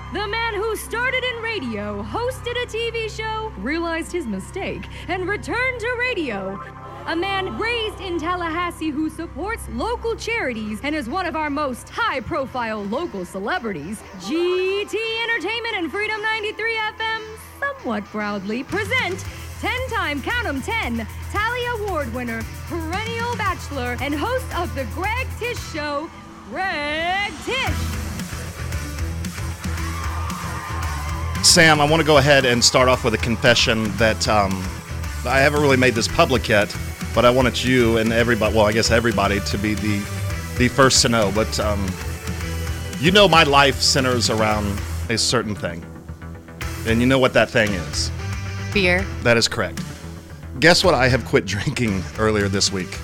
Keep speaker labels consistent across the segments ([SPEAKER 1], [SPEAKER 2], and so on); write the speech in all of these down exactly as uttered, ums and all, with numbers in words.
[SPEAKER 1] The man who started in radio, hosted a T V show, realized his mistake, and returned to radio. A man raised in Tallahassee who supports local charities and is one of our most high-profile local celebrities. G T Entertainment and Freedom ninety-three F M somewhat proudly present ten-time, count 'em ten, Tally Award winner, perennial bachelor, and host of The Greg Tish Show, Greg Tish.
[SPEAKER 2] Sam, I want to go ahead and start off with a confession that um, I haven't really made this public yet, but I wanted you and everybody, well, I guess everybody, to be the the first to know. But um, you know my life centers around a certain thing. And you know what that thing is.
[SPEAKER 3] Beer.
[SPEAKER 2] That is correct. Guess what? I have quit drinking earlier this week.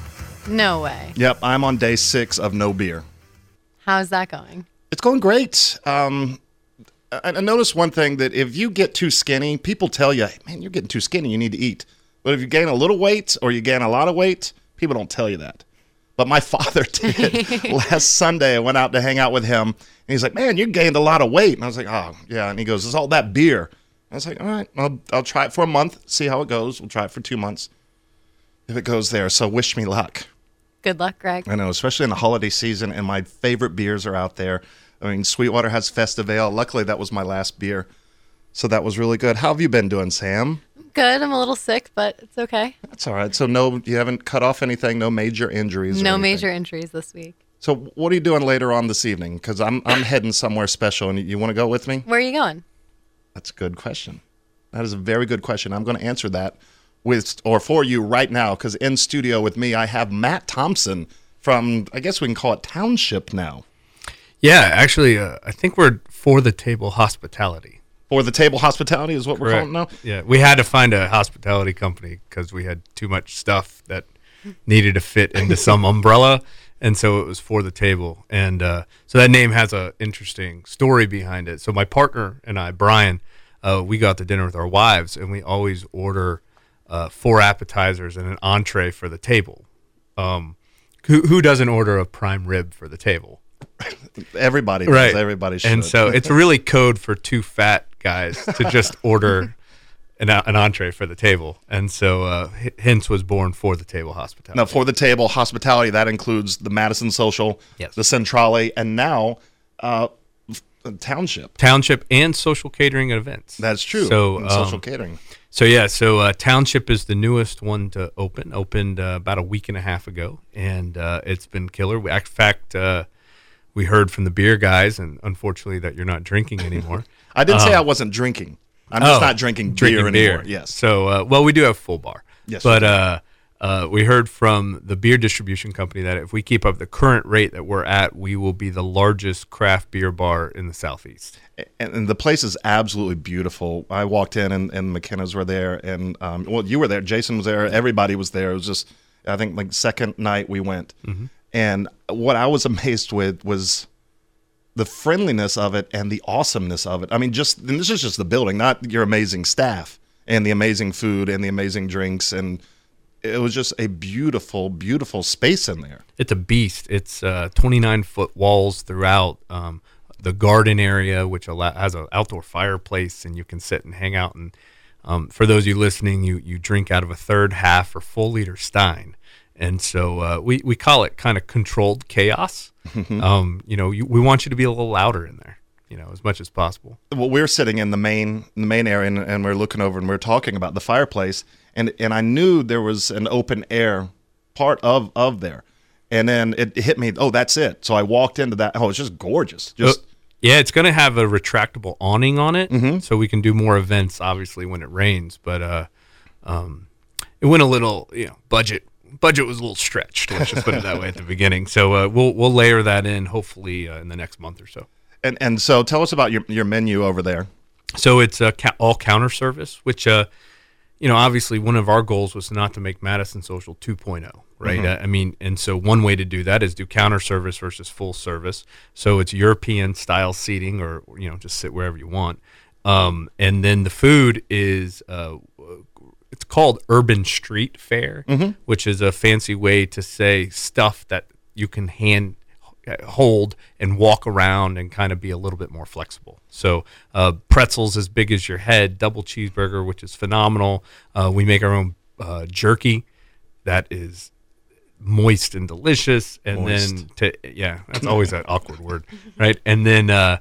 [SPEAKER 3] No way.
[SPEAKER 2] Yep, I'm on day six of no beer.
[SPEAKER 3] How's that going?
[SPEAKER 2] It's going great. Um, I, I noticed one thing, that if you get too skinny, people tell you, hey, man, you're getting too skinny, you need to eat. But if you gain a little weight or you gain a lot of weight, people don't tell you that. But my father did. Last Sunday, I went out to hang out with him, and he's like, man, you gained a lot of weight. And I was like, oh, yeah. And he goes, it's all that beer. I was like, all right, I'll, I'll try it for a month, see how it goes. We'll try it for two months if it goes there. So wish me luck.
[SPEAKER 3] Good luck, Greg.
[SPEAKER 2] I know, especially in the holiday season, and my favorite beers are out there. I mean, Sweetwater has Festive Ale. Luckily, that was my last beer, so that was really good. How have you been doing, Sam?
[SPEAKER 3] Good. I'm a little sick, but it's okay.
[SPEAKER 2] That's all right. So no, you haven't cut off anything, no major injuries?
[SPEAKER 3] No
[SPEAKER 2] or
[SPEAKER 3] major injuries this week.
[SPEAKER 2] So what are you doing later on this evening? Because I'm, I'm heading somewhere special, and you, you want to go with me?
[SPEAKER 3] Where are you going?
[SPEAKER 2] That's a good question. That is a very good question. I'm going to answer that with or for you right now, because in studio with me, I have Matt Thompson from, I guess we can call it Township now.
[SPEAKER 4] Yeah, actually, uh, I think we're For the Table Hospitality.
[SPEAKER 2] For the Table Hospitality is what
[SPEAKER 4] Correct.
[SPEAKER 2] We're calling now?
[SPEAKER 4] Yeah, we had to find a hospitality company because we had too much stuff that needed to fit into some umbrella, and so it was For the Table. And uh, so that name has an interesting story behind it. So my partner and I, Brian, uh, we go out to dinner with our wives, and we always order uh, four appetizers and an entree for the table. Um, who, who doesn't order a prime rib for the table?
[SPEAKER 2] Everybody does.
[SPEAKER 4] Right.
[SPEAKER 2] Everybody should.
[SPEAKER 4] And so it's really code for two fat guys to just order an, an entree for the table. And so uh, H- hence was born For the Table Hospitality.
[SPEAKER 2] Now, For the Table Hospitality, that includes the Madison Social,
[SPEAKER 4] Yes.
[SPEAKER 2] the Centrale, and now uh, the Township.
[SPEAKER 4] Township and social catering and events.
[SPEAKER 2] That's true.
[SPEAKER 4] So
[SPEAKER 2] and
[SPEAKER 4] um,
[SPEAKER 2] social catering.
[SPEAKER 4] So yeah, so uh, Township is the newest one to open. Opened uh, about a week and a half ago, and uh, it's been killer. We, in fact, uh, we heard from the beer guys, and unfortunately that you're not drinking anymore.
[SPEAKER 2] I didn't
[SPEAKER 4] um,
[SPEAKER 2] say I wasn't drinking. I'm just
[SPEAKER 4] oh,
[SPEAKER 2] not drinking,
[SPEAKER 4] drinking
[SPEAKER 2] beer
[SPEAKER 4] beer
[SPEAKER 2] anymore. Yes.
[SPEAKER 4] So, uh, well, we do have full bar.
[SPEAKER 2] Yes,
[SPEAKER 4] But
[SPEAKER 2] we do.
[SPEAKER 4] uh, uh, we heard from the beer distribution company that if we keep up the current rate that we're at, we will be the largest craft beer bar in the Southeast.
[SPEAKER 2] And, and the place is absolutely beautiful. I walked in, and, and McKenna's were there, and um, well, you were there. Jason was there. Everybody was there. It was just, I think, like second night we went.
[SPEAKER 4] Mm-hmm.
[SPEAKER 2] And what I was amazed with was the friendliness of it and the awesomeness of it. I mean, just and this is just the building, not your amazing staff and the amazing food and the amazing drinks. And it was just a beautiful, beautiful space in there.
[SPEAKER 4] It's a beast. It's uh, twenty-nine foot walls throughout. Um, the garden area, which allow, has an outdoor fireplace, and you can sit and hang out. And um, for those of you listening, you you drink out of a third half or full liter Stein. And so uh, we, we call it kind of controlled chaos. um, you know, you, we want you to be a little louder in there, you know, as much as possible.
[SPEAKER 2] Well, we're sitting in the main in the main area, and, and we're looking over, and we're talking about the fireplace, and and I knew there was an open air part of, of there. And then it hit me, oh, that's it. So I walked into that. Oh, it's just gorgeous. Just
[SPEAKER 4] Uh, yeah, it's going to have a retractable awning on it,
[SPEAKER 2] Mhm.
[SPEAKER 4] so we can do more events, obviously, when it rains. But uh, um, it went a little, you know, budget. Budget was a little stretched. Let's just put it that way at the beginning. So uh, we'll we'll layer that in hopefully uh, in the next month or so.
[SPEAKER 2] and and so tell us about your your menu over there.
[SPEAKER 4] So it's uh, ca- all counter service, which uh, you know, obviously one of our goals was not to make Madison Social two point oh, right?
[SPEAKER 2] Mhm.
[SPEAKER 4] Uh, I mean, and so one way to do that is do counter service versus full service. So it's European style seating, or you know, just sit wherever you want. Um, and then the food is uh, it's called urban street fare,
[SPEAKER 2] Mhm.
[SPEAKER 4] which is a fancy way to say stuff that you can hand hold and walk around and kind of be a little bit more flexible. So uh, pretzels as big as your head, double cheeseburger, which is phenomenal. Uh, we make our own uh, jerky that is moist and delicious. And
[SPEAKER 2] Moist.
[SPEAKER 4] then, to, yeah, that's always that awkward word, right? And then uh,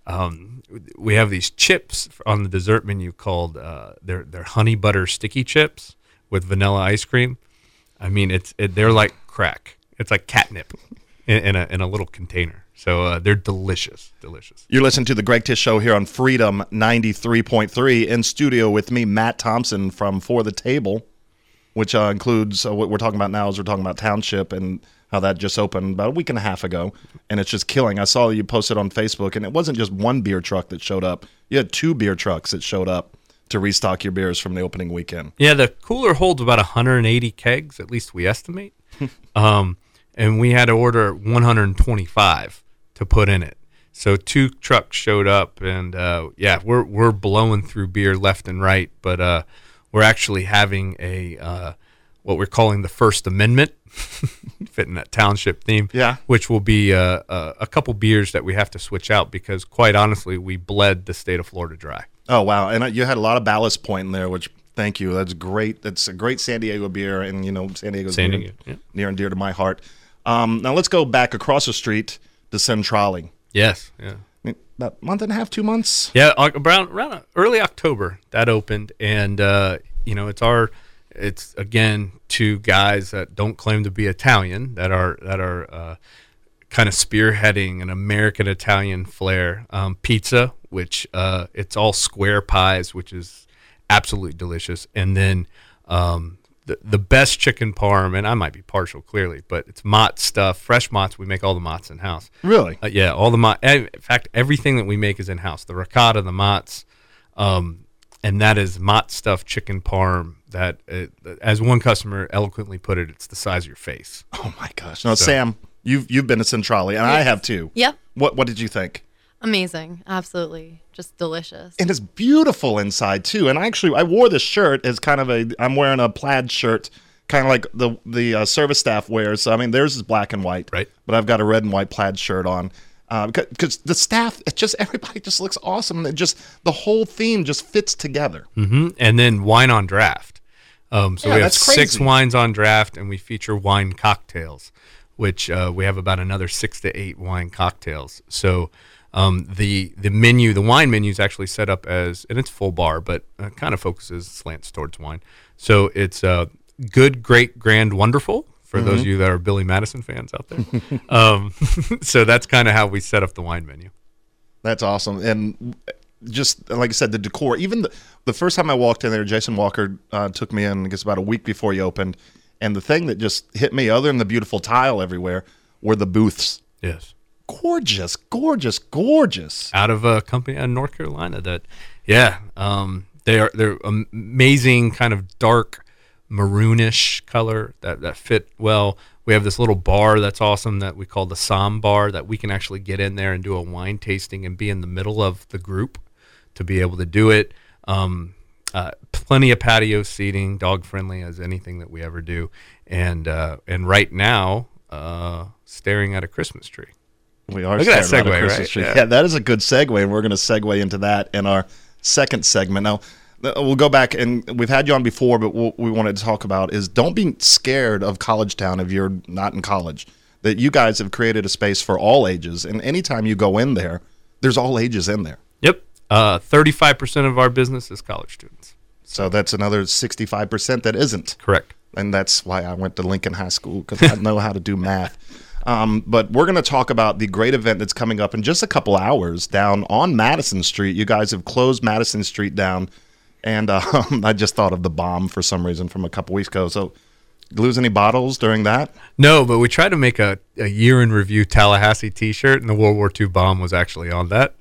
[SPEAKER 4] um, we have these chips on the dessert menu called uh, they're they're honey butter sticky chips with vanilla ice cream. I mean, it's it, they're like crack. It's like catnip in, in a in a little container. So uh, they're delicious, delicious.
[SPEAKER 2] You're listening to the Greg Tish Show here on Freedom ninety-three point three. In studio with me, Matt Thompson from For the Table, which uh, includes uh, what we're talking about now is we're talking about Township and how that just opened about a week and a half ago, and it's just killing. I saw you posted on Facebook, and it wasn't just one beer truck that showed up. You had two beer trucks that showed up to restock your beers from the opening weekend.
[SPEAKER 4] Yeah, the cooler holds about one hundred eighty kegs, at least we estimate. um, and we had to order one hundred twenty-five to put in it. So two trucks showed up, and uh, yeah, we're we're blowing through beer left and right, but uh, we're actually having a uh, what we're calling the First Amendment, fitting that Township theme,
[SPEAKER 2] Yeah.
[SPEAKER 4] which will be uh, uh, a couple beers that we have to switch out because, quite honestly, we bled the state of Florida dry.
[SPEAKER 2] Oh, wow. And uh, you had a lot of Ballast Point in there, which, thank you. That's great. That's a great San Diego beer, and, you know, San Diego's
[SPEAKER 4] San
[SPEAKER 2] near,
[SPEAKER 4] Diego, yeah.
[SPEAKER 2] near and dear to my heart. Um, now, let's go back across the street to Centrale.
[SPEAKER 4] Yes, yeah.
[SPEAKER 2] I mean, about a month and a half, two months?
[SPEAKER 4] Yeah, uh, around around early October that opened, and uh, you know it's our it's again two guys that don't claim to be Italian that are that are uh, kind of spearheading an American Italian flair. Um, pizza, which uh, it's all square pies, which is absolutely delicious, and then um, the the best chicken parm, and I might be partial clearly, but it's Mott's stuff, fresh Mott's. We make all the Mott's in house.
[SPEAKER 2] Really?
[SPEAKER 4] Uh, yeah, all the Mott. In fact, everything that we make is in house. The ricotta, the Mott's, um, and that is Mott stuffed chicken parm. That, uh, as one customer eloquently put it, it's the size of your face.
[SPEAKER 2] Oh, my gosh. Now,
[SPEAKER 4] So-
[SPEAKER 2] Sam, you've you've been to Centrale, and I have too.
[SPEAKER 3] Yep.
[SPEAKER 2] What What did you think?
[SPEAKER 3] Amazing. Absolutely. Just delicious.
[SPEAKER 2] And it's beautiful inside too. And actually, I wore this shirt as kind of a. I'm wearing a plaid shirt, kind of like the the uh, service staff wears. So I mean, theirs is black and white,
[SPEAKER 4] Right.
[SPEAKER 2] But I've got a red and white plaid shirt on because the staff, it just everybody just looks awesome. It just the whole theme just fits together.
[SPEAKER 4] hmm And then wine on draft. Um, so
[SPEAKER 2] Yeah,
[SPEAKER 4] we have
[SPEAKER 2] that's
[SPEAKER 4] six
[SPEAKER 2] crazy.
[SPEAKER 4] wines on draft, and we feature wine cocktails, which uh, we have about another six to eight wine cocktails. So. Um, the the menu, the wine menu is actually set up as, and it's full bar, but uh, kind of focuses, slants towards wine. So it's uh, good, great, grand, wonderful for
[SPEAKER 2] Mm-hmm.
[SPEAKER 4] those of you that are Billy Madison fans out there. um, so that's kind of how we set up the wine menu.
[SPEAKER 2] That's awesome. And just like I said, the decor, even the, the first time I walked in there, Jason Walker uh, took me in, I guess about a week before he opened. And the thing that just hit me, other than the beautiful tile everywhere, were the booths.
[SPEAKER 4] Yes.
[SPEAKER 2] Gorgeous, gorgeous, gorgeous.
[SPEAKER 4] Out of a company out of North Carolina that, yeah, um, they are, they're amazing kind of dark maroonish color that, that fit well. We have this little bar that's awesome that we call the Som Bar that we can actually get in there and do a wine tasting and be in the middle of the group to be able to do it. Um, uh, plenty of patio seating, dog friendly as anything that we ever do. And, uh, and right now, uh, staring at a Christmas tree.
[SPEAKER 2] We are
[SPEAKER 4] Look at that
[SPEAKER 2] staring around a
[SPEAKER 4] segue,
[SPEAKER 2] Christmas
[SPEAKER 4] right?
[SPEAKER 2] tree.
[SPEAKER 4] Yeah.
[SPEAKER 2] Yeah, that is a good segue, and we're going to segue into that in our second segment. Now, th- we'll go back, and we've had you on before, but what we wanted to talk about is don't be scared of College Town if you're not in college. That you guys have created a space for all ages, and anytime you go in there, there's all ages in there.
[SPEAKER 4] Yep. Uh, thirty-five percent of our business is college students.
[SPEAKER 2] So that's another sixty-five percent that isn't.
[SPEAKER 4] Correct.
[SPEAKER 2] And that's why I went to Lincoln High School, because I know how to do math. Um, but we're going to talk about the great event that's coming up in just a couple hours down on Madison Street. You guys have closed Madison Street down, and um, I just thought of the bomb for some reason from a couple weeks ago. So, lose any bottles during that?
[SPEAKER 4] No, but we tried to make a, a year in review Tallahassee T-shirt, and the World War Two bomb was actually on that.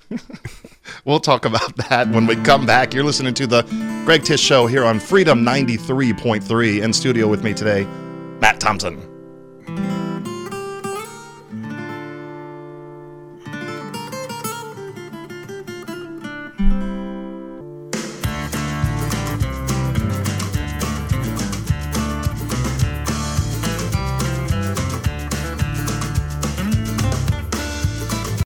[SPEAKER 2] We'll talk about that when we come back. You're listening to the Greg Tish Show here on Freedom ninety-three point three. In studio with me today, Matt Thompson.